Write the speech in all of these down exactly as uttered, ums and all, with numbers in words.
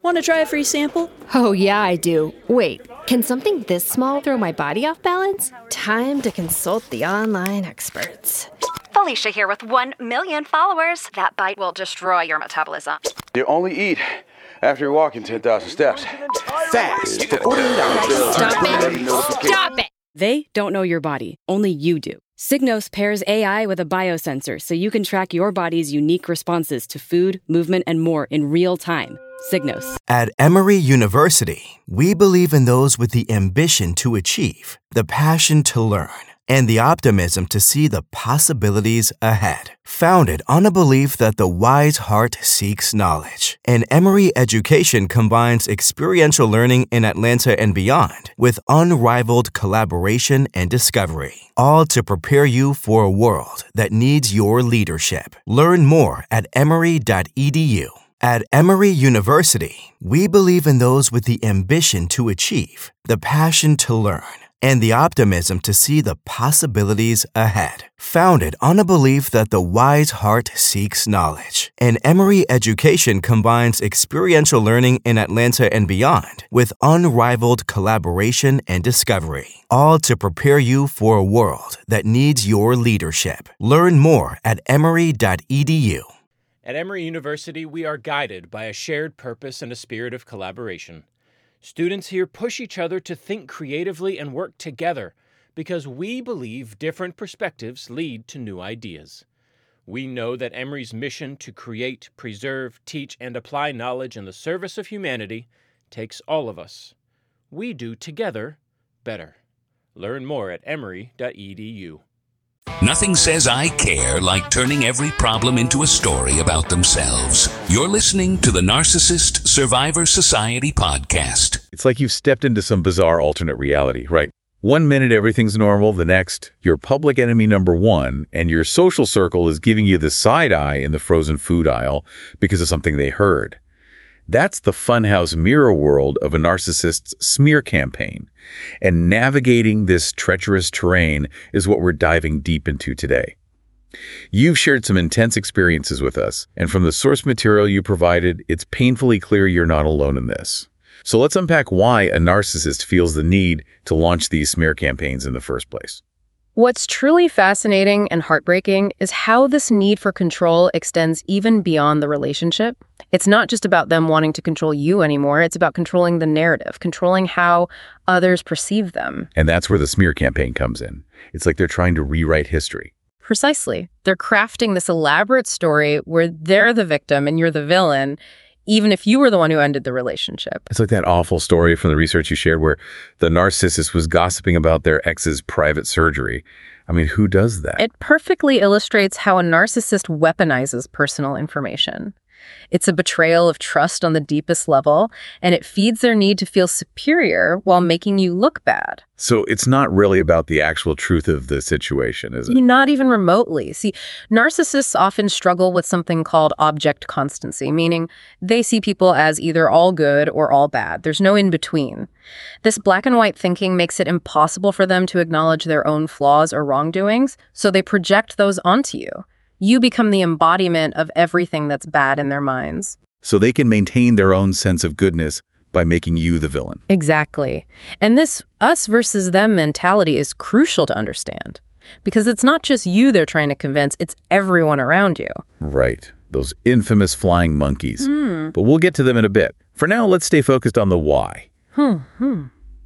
Want to try a free sample? Oh, yeah, I do. Wait, can something this small throw my body off balance? Time to consult the online experts. Felicia here with one million followers. That bite will destroy your metabolism. You only eat after you're walking ten thousand steps. Fast. forty-eight hours. Stop it. Stop it. They don't know your body. Only you do. Signos pairs A I with a biosensor so you can track your body's unique responses to food, movement, and more in real time. Signos. At Emory University, we believe in those with the ambition to achieve, the passion to learn, and the optimism to see the possibilities ahead. Founded on a belief that the wise heart seeks knowledge, and Emory education combines experiential learning in Atlanta and beyond with unrivaled collaboration and discovery, all to prepare you for a world that needs your leadership. Learn more at emory dot e d u. At Emory University, we believe in those with the ambition to achieve, the passion to learn, and the optimism to see the possibilities ahead. Founded on a belief that the wise heart seeks knowledge, and Emory education combines experiential learning in Atlanta and beyond with unrivaled collaboration and discovery, all to prepare you for a world that needs your leadership. Learn more at emory dot e d u. At Emory University, we are guided by a shared purpose and a spirit of collaboration. Students here push each other to think creatively and work together because we believe different perspectives lead to new ideas. We know that Emory's mission to create, preserve, teach, and apply knowledge in the service of humanity takes all of us. We do together better. Learn more at emory dot e d u. Nothing says I care like turning every problem into a story about themselves. You're listening to the Narcissist Survivor Society podcast. It's like you've stepped into some bizarre alternate reality, right? One minute everything's normal, the next, you're public enemy number one, and your social circle is giving you the side eye in the frozen food aisle because of something they heard. That's the funhouse mirror world of a narcissist's smear campaign. And navigating this treacherous terrain is what we're diving deep into today. You've shared some intense experiences with us, and from the source material you provided, it's painfully clear you're not alone in this. So let's unpack why a narcissist feels the need to launch these smear campaigns in the first place. What's truly fascinating and heartbreaking is how this need for control extends even beyond the relationship. It's not just about them wanting to control you anymore. It's about controlling the narrative, controlling how others perceive them. And that's where the smear campaign comes in. It's like they're trying to rewrite history. Precisely. They're crafting this elaborate story where they're the victim and you're the villain, even if you were the one who ended the relationship. It's like that awful story from the research you shared where the narcissist was gossiping about their ex's private surgery. I mean, who does that? It perfectly illustrates how a narcissist weaponizes personal information. It's a betrayal of trust on the deepest level, and it feeds their need to feel superior while making you look bad. So it's not really about the actual truth of the situation, is it? Not even remotely. See, narcissists often struggle with something called object constancy, meaning they see people as either all good or all bad. There's no in between. This black and white thinking makes it impossible for them to acknowledge their own flaws or wrongdoings, so they project those onto you. You become the embodiment of everything that's bad in their minds. So they can maintain their own sense of goodness by making you the villain. Exactly. And this us versus them mentality is crucial to understand. Because it's not just you they're trying to convince, it's everyone around you. Right. Those infamous flying monkeys. Mm. But we'll get to them in a bit. For now, let's stay focused on the why. Hmm. Hmm.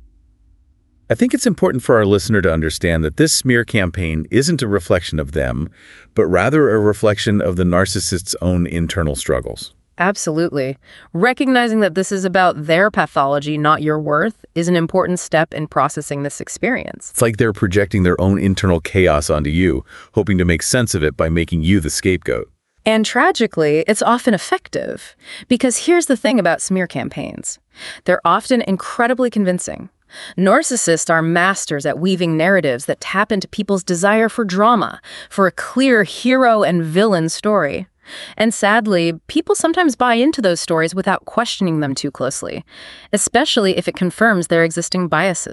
I think it's important for our listener to understand that this smear campaign isn't a reflection of them, but rather a reflection of the narcissist's own internal struggles. Absolutely. Recognizing that this is about their pathology, not your worth, is an important step in processing this experience. It's like they're projecting their own internal chaos onto you, hoping to make sense of it by making you the scapegoat. And tragically, it's often effective. Because here's the thing about smear campaigns. They're often incredibly convincing. Narcissists are masters at weaving narratives that tap into people's desire for drama, for a clear hero and villain story. And sadly, people sometimes buy into those stories without questioning them too closely, especially if it confirms their existing biases.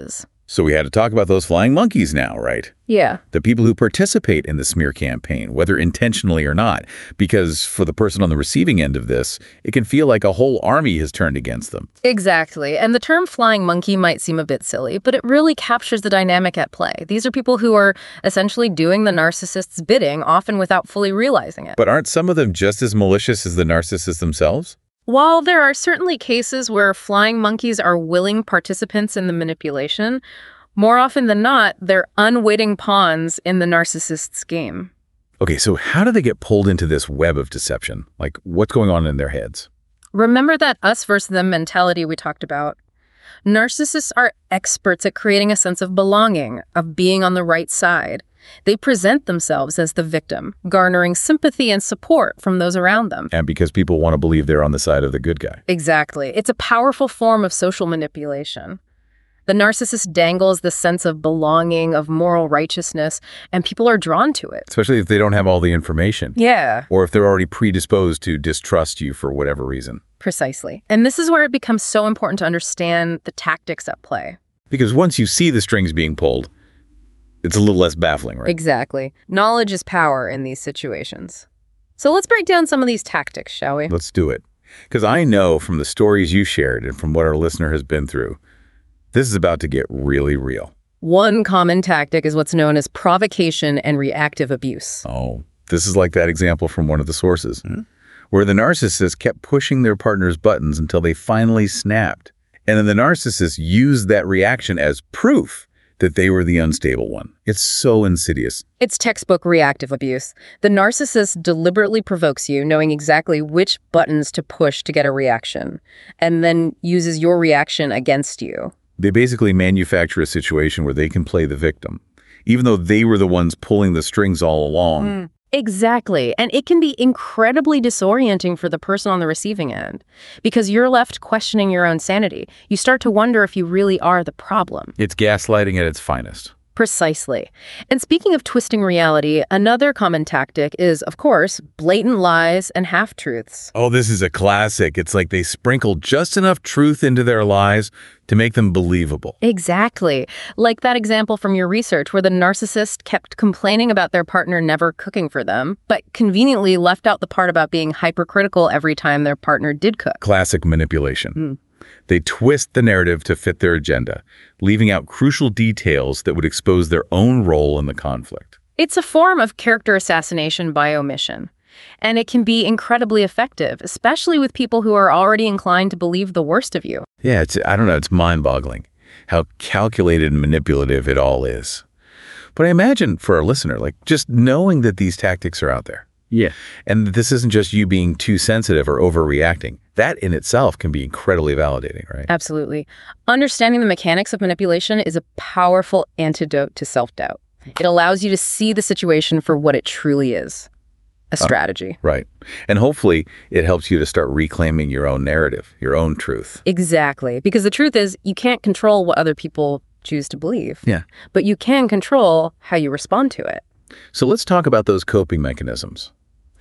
So we had to talk about those flying monkeys now, right? Yeah. The people who participate in the smear campaign, whether intentionally or not, because for the person on the receiving end of this, it can feel like a whole army has turned against them. Exactly. And the term flying monkey might seem a bit silly, but it really captures the dynamic at play. These are people who are essentially doing the narcissist's bidding, often without fully realizing it. But aren't some of them just as malicious as the narcissists themselves? While there are certainly cases where flying monkeys are willing participants in the manipulation, more often than not, they're unwitting pawns in the narcissist's game. Okay, so how do they get pulled into this web of deception? Like, what's going on in their heads? Remember that us versus them mentality we talked about? Narcissists are experts at creating a sense of belonging, of being on the right side. They present themselves as the victim, garnering sympathy and support from those around them. And because people want to believe they're on the side of the good guy. Exactly. It's a powerful form of social manipulation. The narcissist dangles the sense of belonging, of moral righteousness, and people are drawn to it. Especially if they don't have all the information. Yeah. Or if they're already predisposed to distrust you for whatever reason. Precisely. And this is where it becomes so important to understand the tactics at play. Because once you see the strings being pulled, it's a little less baffling, right? Exactly. Knowledge is power in these situations. So let's break down some of these tactics, shall we? Let's do it. Because I know from the stories you shared and from what our listener has been through, this is about to get really real. One common tactic is what's known as provocation and reactive abuse. Oh, this is like that example from one of the sources, mm-hmm. where the narcissist kept pushing their partner's buttons until they finally snapped. And then the narcissist used that reaction as proof that they were the unstable one. It's so insidious. It's textbook reactive abuse. The narcissist deliberately provokes you, knowing exactly which buttons to push to get a reaction, and then uses your reaction against you. They basically manufacture a situation where they can play the victim, even though they were the ones pulling the strings all along. Mm. Exactly. And it can be incredibly disorienting for the person on the receiving end because you're left questioning your own sanity. You start to wonder if you really are the problem. It's gaslighting at its finest. Precisely. And speaking of twisting reality, another common tactic is, of course, blatant lies and half-truths. Oh, this is a classic. It's like they sprinkle just enough truth into their lies to make them believable. Exactly. Like that example from your research where the narcissist kept complaining about their partner never cooking for them, but conveniently left out the part about being hypercritical every time their partner did cook. Classic manipulation. Mm. They twist the narrative to fit their agenda, leaving out crucial details that would expose their own role in the conflict. It's a form of character assassination by omission, and it can be incredibly effective, especially with people who are already inclined to believe the worst of you. Yeah, it's, I don't know, it's mind-boggling how calculated and manipulative it all is. But I imagine for our listener, like just knowing that these tactics are out there. Yeah. And that this isn't just you being too sensitive or overreacting. That in itself can be incredibly validating, right? Absolutely. Understanding the mechanics of manipulation is a powerful antidote to self-doubt. It allows you to see the situation for what it truly is, a strategy. Uh, right. And hopefully it helps you to start reclaiming your own narrative, your own truth. Exactly. Because the truth is you can't control what other people choose to believe. Yeah. But you can control how you respond to it. So let's talk about those coping mechanisms.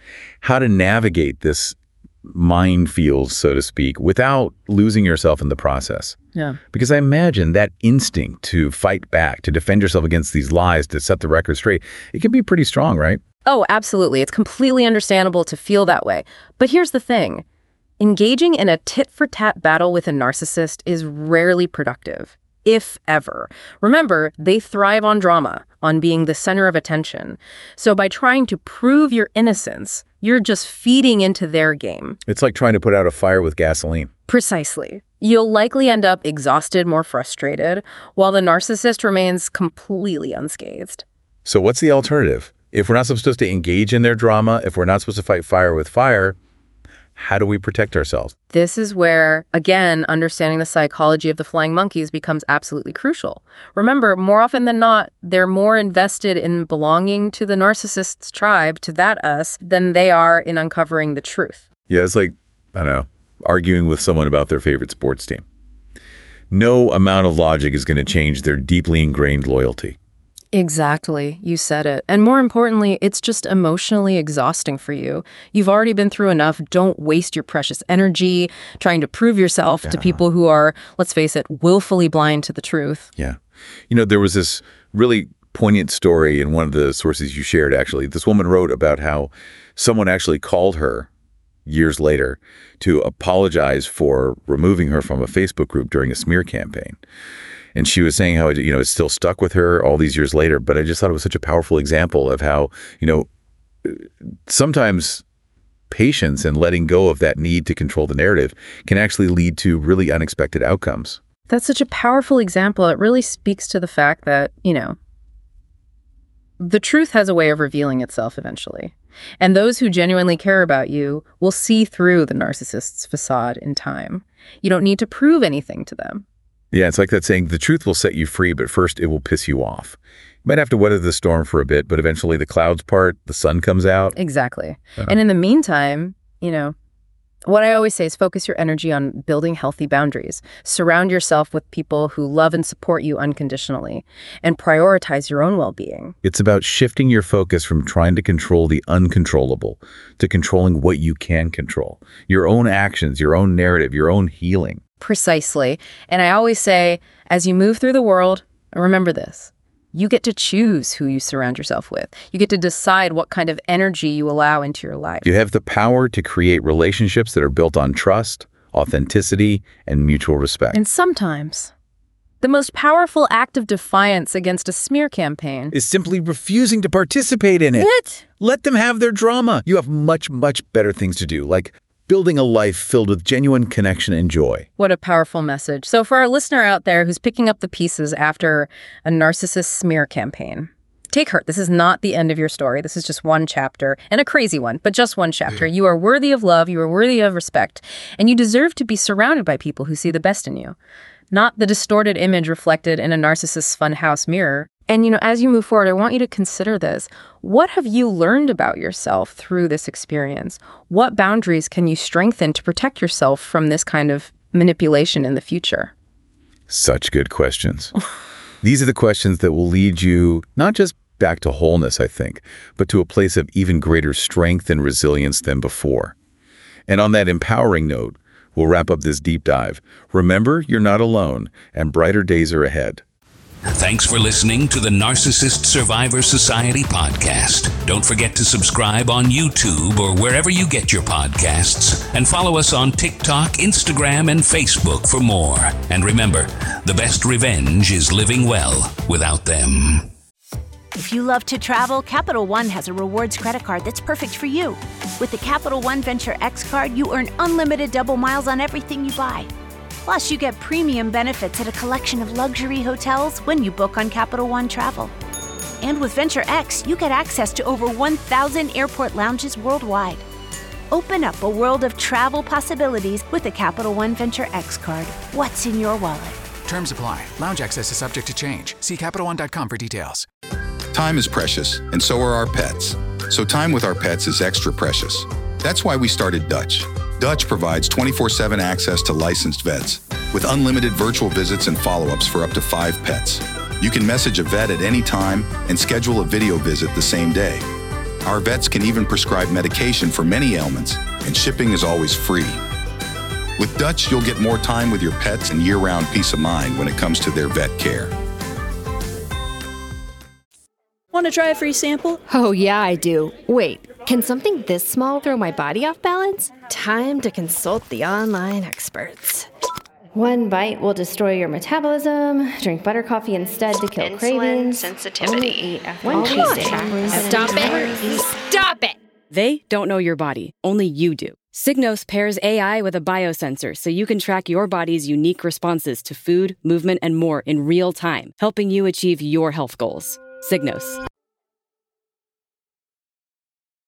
How to navigate this minefield, so to speak, without losing yourself in the process. Yeah. Because I imagine that instinct to fight back, to defend yourself against these lies, to set the record straight, it can be pretty strong, right? Oh, absolutely. It's completely understandable to feel that way. But here's the thing. Engaging in a tit-for-tat battle with a narcissist is rarely productive, if ever. Remember, they thrive on drama, on being the center of attention. So by trying to prove your innocence, you're just feeding into their game. It's like trying to put out a fire with gasoline. Precisely. You'll likely end up exhausted, more frustrated, while the narcissist remains completely unscathed. So what's the alternative? If we're not supposed to engage in their drama, if we're not supposed to fight fire with fire, how do we protect ourselves? This is where, again, understanding the psychology of the flying monkeys becomes absolutely crucial. Remember, more often than not, they're more invested in belonging to the narcissist's tribe, to that us, than they are in uncovering the truth. Yeah, it's like, I don't know, arguing with someone about their favorite sports team. No amount of logic is going to change their deeply ingrained loyalty. Exactly. You said it. And more importantly, it's just emotionally exhausting for you. You've already been through enough. Don't waste your precious energy trying to prove yourself yeah. to people who are, let's face it, willfully blind to the truth. Yeah. You know, there was this really poignant story in one of the sources you shared, actually. This woman wrote about how someone actually called her years later to apologize for removing her from a Facebook group during a smear campaign. And she was saying how, you know, it's still stuck with her all these years later. But I just thought it was such a powerful example of how, you know, sometimes patience and letting go of that need to control the narrative can actually lead to really unexpected outcomes. That's such a powerful example. It really speaks to the fact that, you know, the truth has a way of revealing itself eventually. And those who genuinely care about you will see through the narcissist's facade in time. You don't need to prove anything to them. Yeah, it's like that saying, the truth will set you free, but first it will piss you off. You might have to weather the storm for a bit, but eventually the clouds part, the sun comes out. Exactly. Uh-huh. And in the meantime, you know, what I always say is focus your energy on building healthy boundaries. Surround yourself with people who love and support you unconditionally, and prioritize your own well-being. It's about shifting your focus from trying to control the uncontrollable to controlling what you can control. Your own actions, your own narrative, your own healing. Precisely. And I always say, as you move through the world, remember this. You get to choose who you surround yourself with. You get to decide what kind of energy you allow into your life. You have the power to create relationships that are built on trust, authenticity, and mutual respect. And sometimes, the most powerful act of defiance against a smear campaign is simply refusing to participate in it. What? Let them have their drama. You have much, much better things to do, like building a life filled with genuine connection and joy. What a powerful message. So for our listener out there who's picking up the pieces after a narcissist smear campaign, take heart. This is not the end of your story. This is just one chapter, and a crazy one, but just one chapter. You are worthy of love. You are worthy of respect, and you deserve to be surrounded by people who see the best in you, not the distorted image reflected in a narcissist's funhouse mirror. And, you know, as you move forward, I want you to consider this. What have you learned about yourself through this experience? What boundaries can you strengthen to protect yourself from this kind of manipulation in the future? Such good questions. These are the questions that will lead you not just back to wholeness, I think, but to a place of even greater strength and resilience than before. And on that empowering note, we'll wrap up this deep dive. Remember, you're not alone, and brighter days are ahead. Thanks for listening to the Narcissist Survivor Society podcast. Don't forget to subscribe on YouTube or wherever you get your podcasts, and follow us on TikTok, Instagram, and Facebook for more. And remember, the best revenge is living well without them. If you love to travel, Capital One has a rewards credit card that's perfect for you. With the Capital One Venture X card, you earn unlimited double miles on everything you buy. Plus, you get premium benefits at a collection of luxury hotels when you book on Capital One Travel. And with Venture X, you get access to over one thousand airport lounges worldwide. Open up a world of travel possibilities with the Capital One Venture X card. What's in your wallet? Terms apply. Lounge access is subject to change. See Capital One dot com for details. Time is precious, and so are our pets. So time with our pets is extra precious. That's why we started Dutch. Dutch provides twenty-four seven access to licensed vets with unlimited virtual visits and follow-ups for up to five pets. You can message a vet at any time and schedule a video visit the same day. Our vets can even prescribe medication for many ailments, and shipping is always free. With Dutch, you'll get more time with your pets and year-round peace of mind when it comes to their vet care. Want to try a free sample? Oh, yeah, I do. Wait, can something this small throw my body off balance? Time to consult the online experts. One bite will destroy your metabolism. Drink butter coffee instead to kill Insulin cravings. sensitivity. One Tuesday. Stop it! Stop it! They don't know your body. Only you do. Signos pairs A I with a biosensor so you can track your body's unique responses to food, movement, and more in real time, helping you achieve your health goals. Signos.